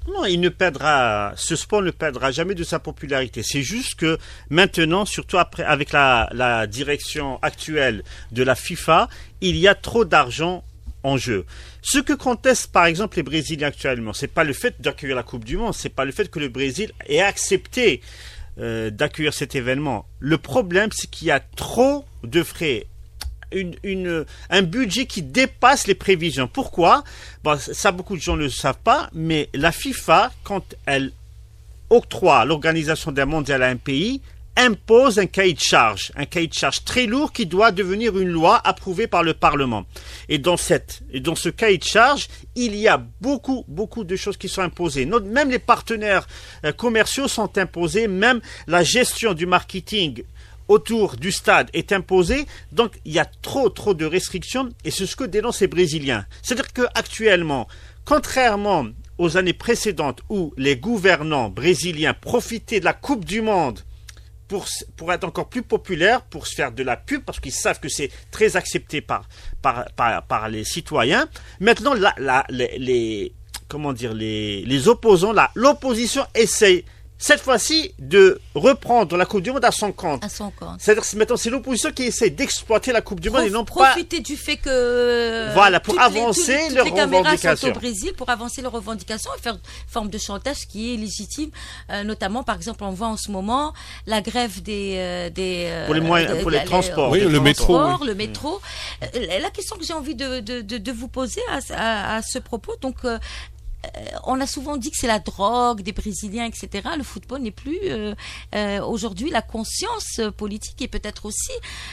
Non, ce sport ne perdra jamais de sa popularité. C'est juste que maintenant, surtout après, avec la direction actuelle de la FIFA, il y a trop d'argent en jeu. Ce que contestent par exemple les Brésiliens actuellement, c'est pas le fait d'accueillir la Coupe du Monde, c'est pas le fait que le Brésil ait accepté d'accueillir cet événement. Le problème, c'est qu'il y a trop de frais. Un budget qui dépasse les prévisions. Pourquoi? Bon, ça, beaucoup de gens ne le savent pas, mais la FIFA, quand elle octroie l'organisation d'un mondial à un pays, impose un cahier de charge très lourd qui doit devenir une loi approuvée par le Parlement. Et dans ce cahier de charge, il y a beaucoup de choses qui sont imposées. Même les partenaires commerciaux sont imposés, même la gestion du marketing autour du stade est imposée. Donc il y a trop de restrictions et c'est ce que dénoncent les Brésiliens. C'est-à-dire qu'actuellement, contrairement aux années précédentes où les gouvernants brésiliens profitaient de la Coupe du Monde pour être encore plus populaire, pour se faire de la pub, parce qu'ils savent que c'est très accepté par les citoyens. Maintenant, les opposants, l'opposition essaie cette fois-ci de reprendre la Coupe du Monde à son compte. C'est-à-dire que maintenant c'est l'opposition qui essaie d'exploiter la Coupe du Monde et non pas profiter du fait que pour avancer leurs revendications. Sont au Brésil pour avancer leurs revendications et faire une forme de chantage qui est légitime. Notamment, par exemple, on voit en ce moment la grève pour les transports. Oui, le métro. Le métro. La question que j'ai envie de vous poser à ce propos, donc. On a souvent dit que c'est la drogue des Brésiliens, etc. Le football n'est plus aujourd'hui la conscience politique et peut-être aussi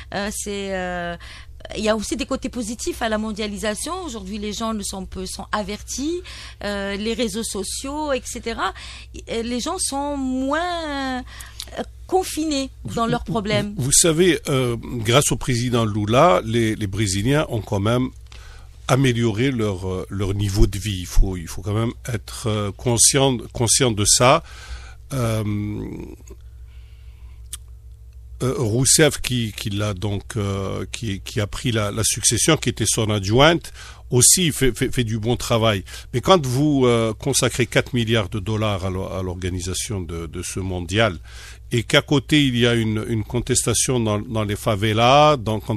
il y a aussi des côtés positifs à la mondialisation. Aujourd'hui, les gens sont avertis, les réseaux sociaux, etc. Les gens sont moins confinés dans leurs problèmes. Vous savez, grâce au président Lula, les Brésiliens ont quand même améliorer leur niveau de vie. Il faut quand même être conscient de ça. Rousseff qui a pris la succession, qui était son adjointe, aussi fait du bon travail. Mais quand vous consacrez 4 milliards de dollars à l'organisation de ce mondial, et qu'à côté il y a une contestation dans les favelas,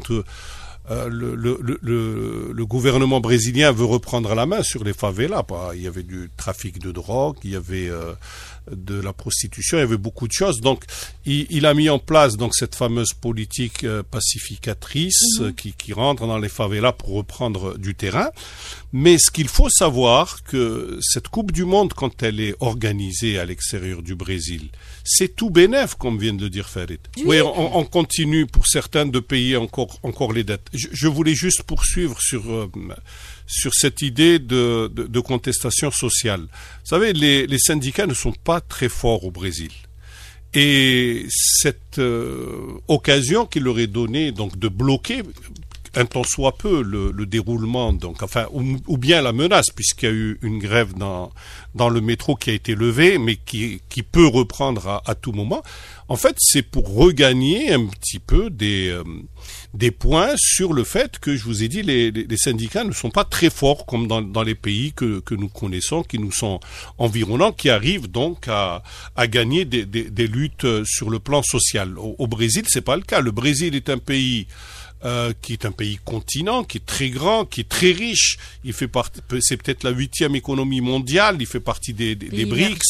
le gouvernement brésilien veut reprendre la main sur les favelas. Il y avait du trafic de drogue, il y avait de la prostitution, il y avait beaucoup de choses. Donc, il a mis en place cette fameuse politique pacificatrice qui rentre dans les favelas pour reprendre du terrain. Mais ce qu'il faut savoir, que cette Coupe du Monde, quand elle est organisée à l'extérieur du Brésil, c'est tout bénef, comme vient de le dire Farid. Oui, on continue pour certains de payer encore les dettes. Je voulais juste poursuivre sur cette idée de contestation sociale. Vous savez, les syndicats ne sont pas très forts au Brésil. Et cette occasion qui leur est donnée de bloquer un tant soit peu le déroulement, ou bien la menace, puisqu'il y a eu une grève dans le métro qui a été levée, mais qui peut reprendre à tout moment. En fait, c'est pour regagner un petit peu des points sur le fait que, je vous ai dit, les syndicats ne sont pas très forts comme dans les pays que nous connaissons, qui nous sont environnants, qui arrivent donc à gagner des luttes sur le plan social. Au Brésil, c'est pas le cas. Le Brésil est un pays qui est un pays continent, qui est très grand, qui est très riche. C'est peut-être la 8e économie mondiale. Il fait partie des BRICS.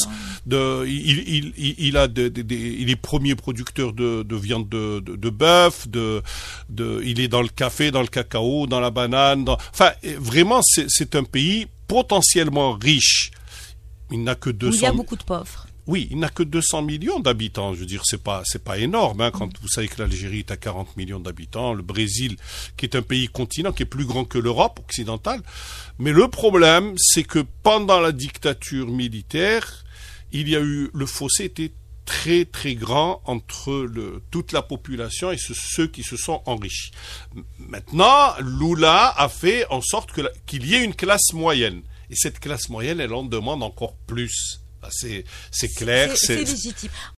Il est premier producteur de viande de bœuf. Il est dans le café, dans le cacao, dans la banane. Vraiment, c'est un pays potentiellement riche. Il n'a que 200. Il y a beaucoup de pauvres. Oui, il n'a que 200 millions d'habitants. Je veux dire, c'est pas énorme, quand vous savez que l'Algérie est à 40 millions d'habitants, le Brésil, qui est un pays continent, qui est plus grand que l'Europe occidentale. Mais le problème, c'est que pendant la dictature militaire, le fossé était très très grand entre toute la population et ceux qui se sont enrichis. Maintenant, Lula a fait en sorte qu'il y ait une classe moyenne. Et cette classe moyenne, elle en demande encore plus. C'est clair. C'est légitime.